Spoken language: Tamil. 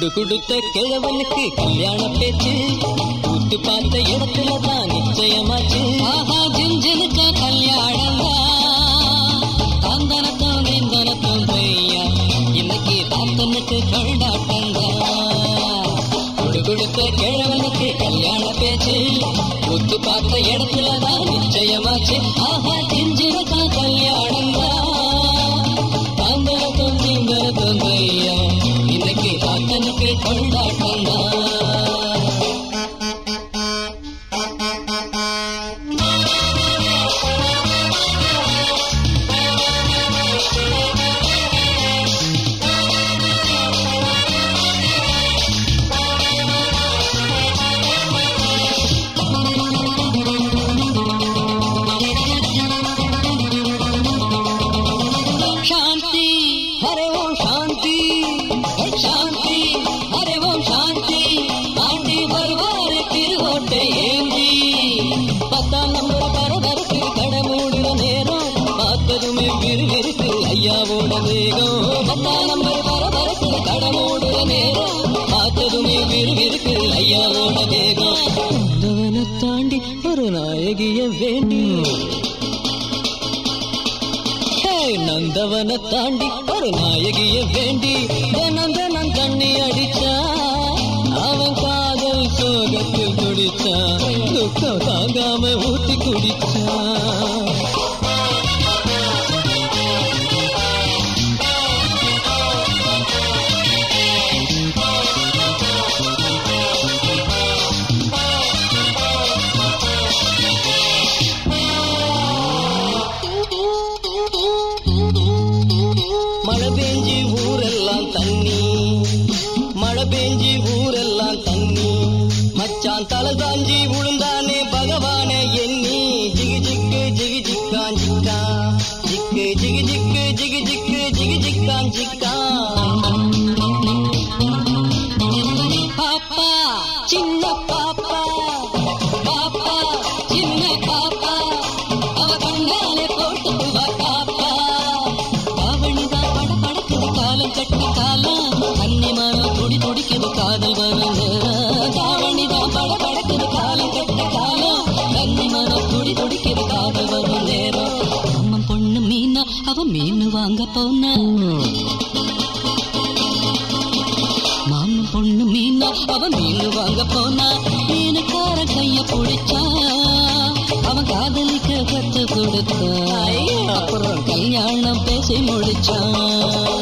குடு குடுத்த கிழவனுக்கு கல்யாண பேச்சு கூத்து பார்த்த இடத்துல தான் நிச்சயமாச்சு. ஆஹா ஜின்ஜினுக்க கல்யாணம் தாந்தனத்தம் நீந்தனத்தம் பையா இன்னைக்கு தாத்தனுக்கு கொண்டாட்டந்தான். குடு குடுத்த கிழவனுக்கு கல்யாண பேச்சு கூத்து பார்த்த இடத்துல தான் நிச்சயமாச்சு. ஆஹா ஜின்ஜினுக்க கல்யாணம் தாந்தனத்தம் நீந்தனத்தம் பையா இன்னைக்கு தாத்தனுக்கு கொண்டாட்டந்தான். ஐயாவோட வேகம் 10 நம்பர் பரபரப்பு கடமோடுற நேரம் பார்த்ததுமே விறுவிறுக்கு ஐயாவோட வேகம். நந்தவனை தாண்டி ஒரு நாயகிய வேண்டி நந்தவனை தாண்டி ஒரு நாயகிய வேண்டி தினம் தினம் தண்ணி அடிச்சா அவன் காதல் சோகத்தில் குடிச்சா துக்கம் தாங்காம ஊத்தி குடிச்சா. மழை பெஞ்சி ஊரெல்லாம் தண்ணி மழை பெஞ்சி ஊரெல்லாம் தண்ணி மச்சான் தலை தாஞ்சி உளுந்தானே பகவானே எண்ணி ஜிகு ஜிக்கு ஜிகு ஜிக்கான் ஜிக்கா ஜிக்கு ஜிகு ஜிக்கு ஜிகு ஜிக்கு ஜிகு ஜிக்கான் ஜிக்கா. பாப்பா சின்ன பாப்பா பாப்பா சின்ன பாப்பா அவ கண்ணாலே போட்டு பாப்பா அவனிதான் படபடக்குது காலம் கட்டி காலம் கன்னிமானம் துடி துடிக்குது காதல் வருது. தாவணிதான் படபடக்குது காலம் கட்டி காலம் கன்னிமானம் துடி துடிக்குது காதல் வரும் நேரம். அம்மன் பொண்ணு மீனா அவ மீன் வாங்க போனா மாமன் பொண்ணு மீனா அவ மீன் வாங்க போனா மீனுக்கார கைய பிடிச்சா அவன் காதலிக்க கத்து கொடுத்தா அப்புறம் கல்யாணம் பேசி முடிச்சான்.